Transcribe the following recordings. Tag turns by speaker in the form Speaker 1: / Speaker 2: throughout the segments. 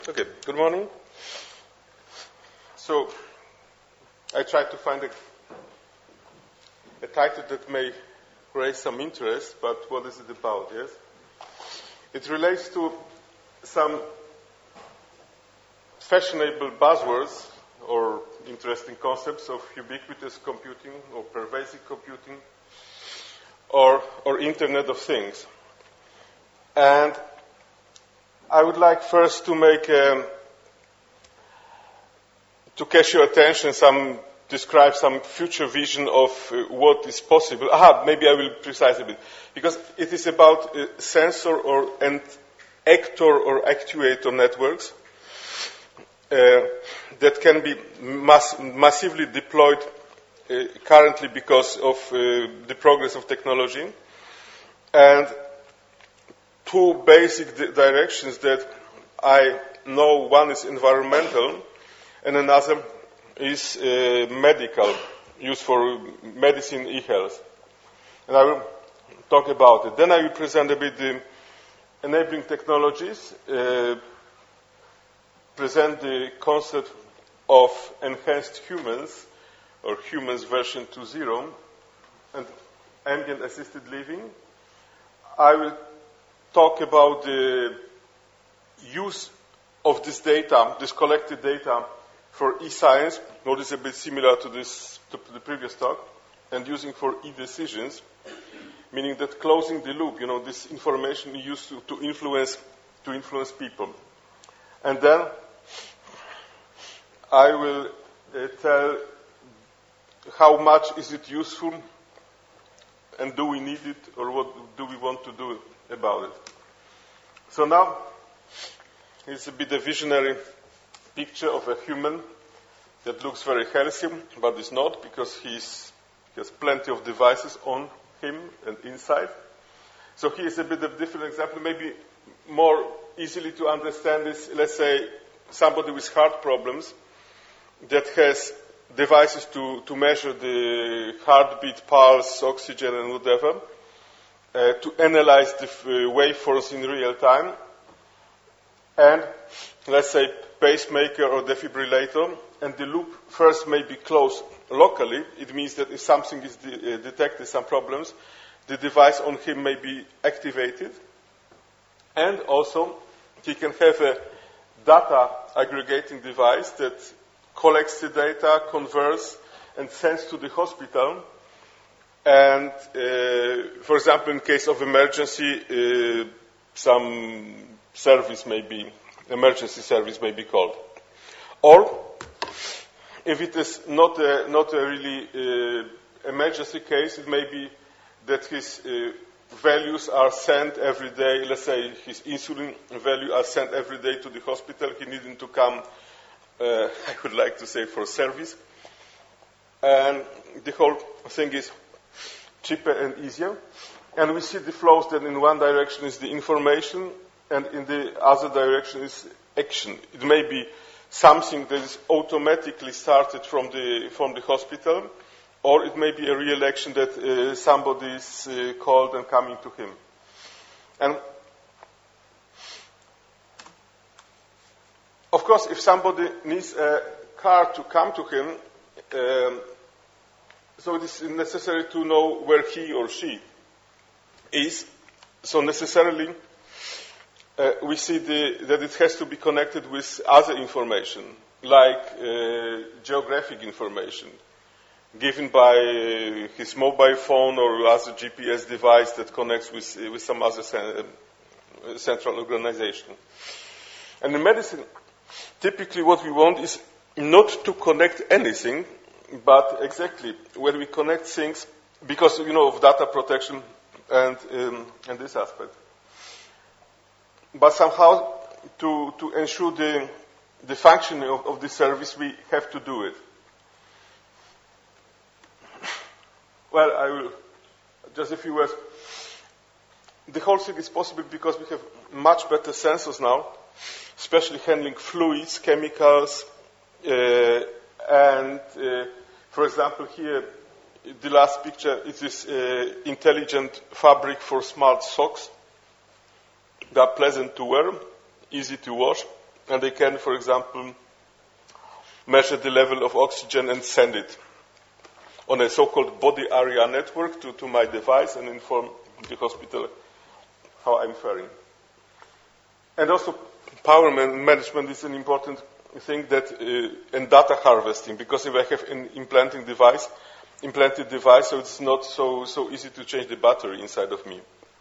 Speaker 1: Okay, good morning. So, I tried to find a title that may raise some interest, but what is it about, yes? It relates to some fashionable buzzwords or interesting concepts of ubiquitous computing or pervasive computing or Internet of Things. And I would like first to catch your attention, describe some future vision of what is possible. Maybe I will precise a bit, because it is about sensor and actor or actuator networks that can be massively deployed currently because of the progress of technology. And two basic directions that I know, one is environmental and another is medical, used for medicine, e-health. And I will talk about it. Then I will present a bit the enabling technologies, present the concept of enhanced humans, or humans version 2.0, and ambient assisted living. I will talk about the use of this data, this collected data, for e-science, what is a bit similar to the previous talk, and using for e-decisions, meaning that closing the loop, this information used to influence people. And then I will tell how much is it useful, and do we need it, or what do we want to do about it. So now, it's a bit a visionary picture of a human that looks very healthy, but is not, because he has plenty of devices on him and inside. So here is a bit of different example, maybe more easily to understand is, let's say, somebody with heart problems that has devices to measure the heartbeat, pulse, oxygen, and whatever, to analyze the waveforms in real time, and let's say pacemaker or defibrillator, and the loop first may be closed locally. It means that if something is detected, some problems, the device on him may be activated, and also he can have a data aggregating device that collects the data, converts, and sends to the hospital. And, for example, in case of emergency, some emergency service may be called. Or, if it is not a really emergency case, it may be that his values are sent every day. Let's say his insulin value are sent every day to the hospital. He needing to come, I would like to say, for service. And the whole thing is cheaper and easier. And we see the flows that in one direction is the information, and in the other direction is action. It may be something that is automatically started from the hospital, or it may be a real action that somebody is called and coming to him. And of course, if somebody needs a car to come to him, so it is necessary to know where he or she is. So necessarily, we see that it has to be connected with other information, like geographic information, given by his mobile phone or other GPS device that connects with some other central organization. And in medicine, typically what we want is not to connect anything, but exactly when we connect things, because of data protection and this aspect. But somehow, to ensure the functioning of the service, we have to do it. Well, I will just a few words. The whole thing is possible because we have much better sensors now, especially handling fluids, chemicals, and for example, here, the last picture is this intelligent fabric for smart socks. They are pleasant to wear, easy to wash, and they can, for example, measure the level of oxygen and send it on a so-called body area network to my device and inform the hospital how I'm faring. And also power management is an important thing and data harvesting, because if I have an implanted device, so it's not so easy to change the battery inside of me.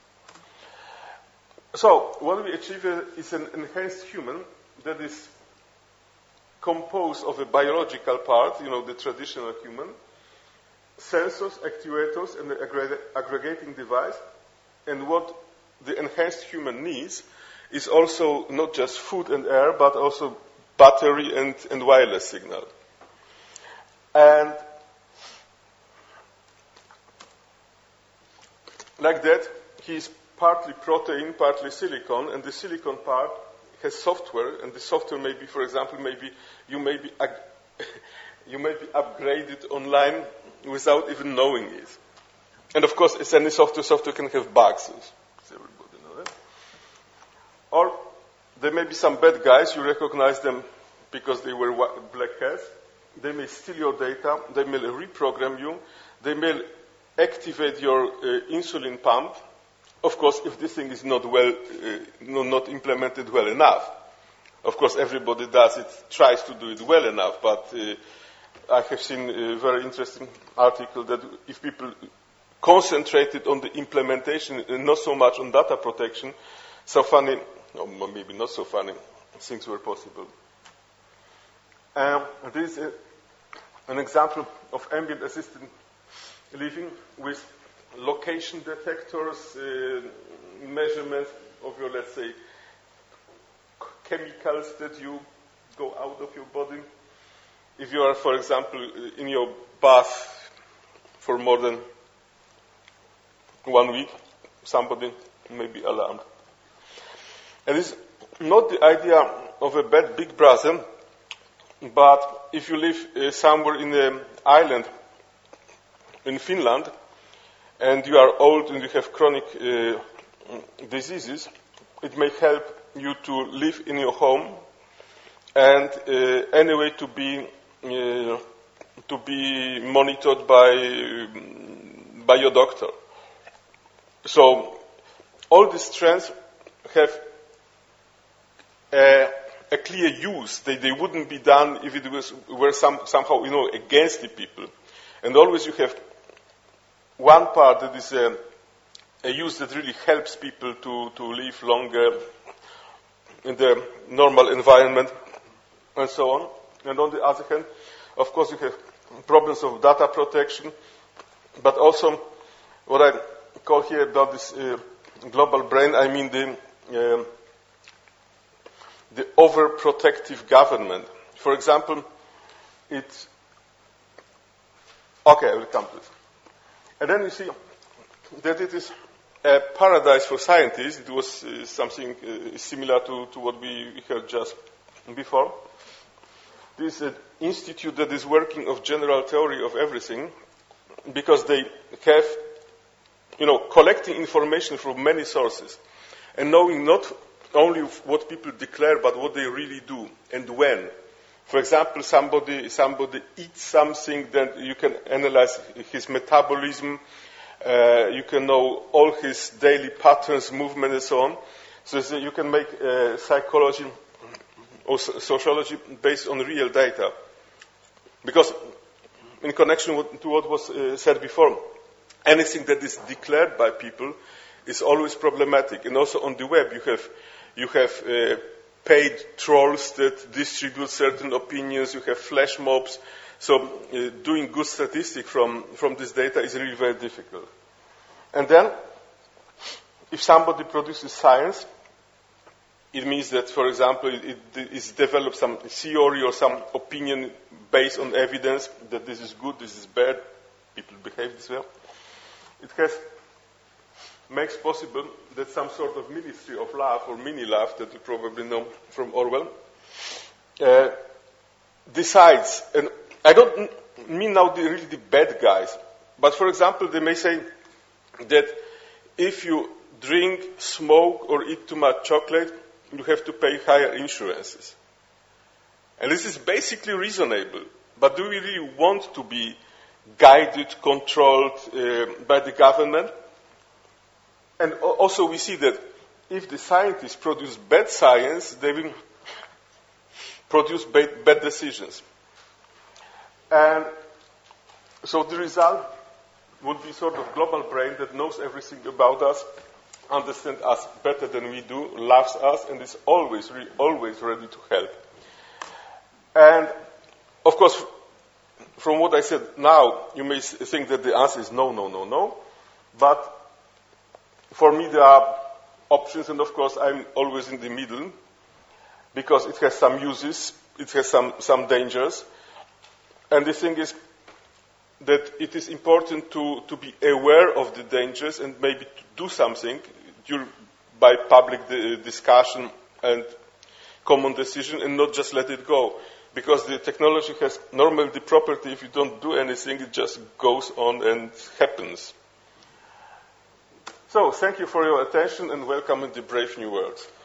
Speaker 1: So what we achieve is an enhanced human that is composed of a biological part, the traditional human, sensors, actuators, and the aggregating device. And what the enhanced human needs is also not just food and air, but also battery and wireless signal. And like that, he is partly protein, partly silicon, and the silicon part has software, and the software may be, for example, you may be upgraded online without even knowing it. And of course, as any software can have bugs. Does everybody know that? Or there may be some bad guys, you recognize them because they wear black hats. They may steal your data, they may reprogram you, they may activate your insulin pump. Of course, if this thing is not implemented well enough. Of course, everybody does it, tries to do it well enough, but I have seen a very interesting article that if people concentrated on the implementation and not so much on data protection, maybe not so funny, things were possible. This is an example of ambient assisted living with location detectors, measurements of your, let's say, chemicals that you go out of your body. If you are, for example, in your bath for more than 1 week, somebody may be alarmed. And it's not the idea of a bad big brother, but if you live somewhere in an island in Finland, and you are old and you have chronic diseases, it may help you to live in your home and anyway to be monitored by your doctor. So all these trends have a clear use. They wouldn't be done if it were somehow against the people. And always you have one part that is a use that really helps people to live longer in the normal environment and so on. And on the other hand, of course, you have problems of data protection, but also what I call here about this global brain, I mean the overprotective government. For example, I will come to this. And then you see that it is a paradise for scientists. It was something similar to what we heard just before. This is an institute that is working of general theory of everything, because they have, collecting information from many sources and knowing not only what people declare, but what they really do and when. For example, somebody eats something, then you can analyze his metabolism, you can know all his daily patterns, movement, and so on. So you can make psychology or sociology based on real data. Because in connection to what was said before, anything that is declared by people is always problematic. And also on the web, you have paid trolls that distribute certain opinions, you have flash mobs. So doing good statistics from this data is really very difficult. And then, if somebody produces science, it means that, for example, it is developed some theory or some opinion based on evidence that this is good, this is bad, people behave this way. It makes possible that some sort of ministry of love or mini-love that you probably know from Orwell decides, and I don't mean now really the bad guys, but for example, they may say that if you drink, smoke, or eat too much chocolate, you have to pay higher insurances. And this is basically reasonable. But do we really want to be guided, controlled by the government? And also we see that if the scientists produce bad science, they will produce bad decisions. And so the result would be sort of global brain that knows everything about us, understands us better than we do, loves us, and is always ready to help. And, of course, from what I said now, you may think that the answer is no, no, no, no. But for me, there are options, and, of course, I'm always in the middle, because it has some uses, it has some dangers. And the thing is that it is important to be aware of the dangers and maybe to do something by public discussion and common decision, and not just let it go. Because the technology has normally the property, if you don't do anything, it just goes on and happens. So, thank you for your attention, and welcome in the brave new world.